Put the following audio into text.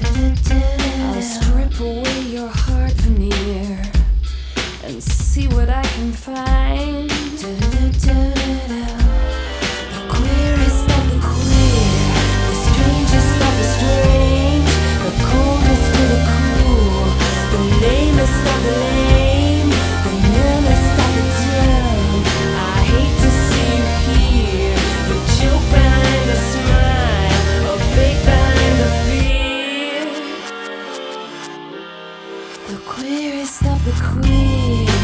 I'll strip away your heart veneer and see what I can find. The queerest of the queer, the strangest of the strange, the coldest of the cool, the lamest of the lame, the numbest of the dumb. I hate to see you here, the joke behind the smile, a fake behind the fear. The queerest of the queer.